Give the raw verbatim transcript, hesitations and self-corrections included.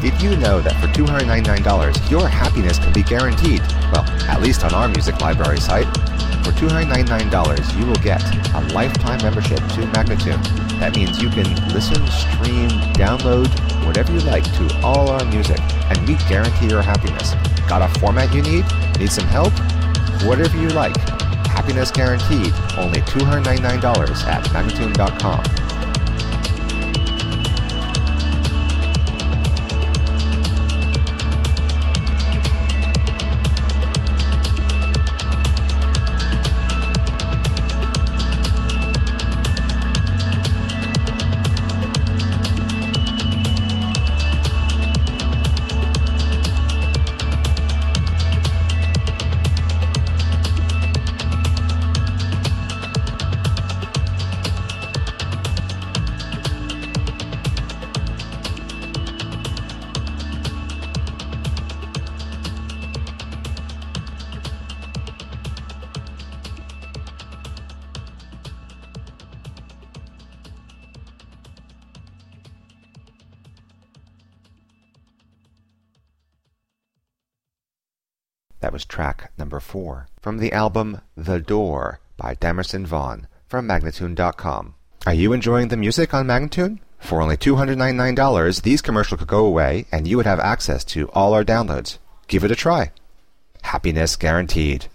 Did you know that for two hundred ninety-nine dollars, your happiness can be guaranteed? Well, at least on our music library site. For two hundred ninety-nine dollars, you will get a lifetime membership to Magnatune. That means you can listen, stream, download, whatever you like to all our music, and we guarantee your happiness. Got a format you need? Need some help? Whatever you like. Happiness guaranteed. Only two hundred ninety-nine dollars at Magnatune dot com. That was track number four from the album The Door by Damerson Vaughn from Magnatune dot com. Are you enjoying the music on Magnatune? For only two hundred ninety-nine dollars, these commercials could go away and you would have access to all our downloads. Give it a try. Happiness guaranteed.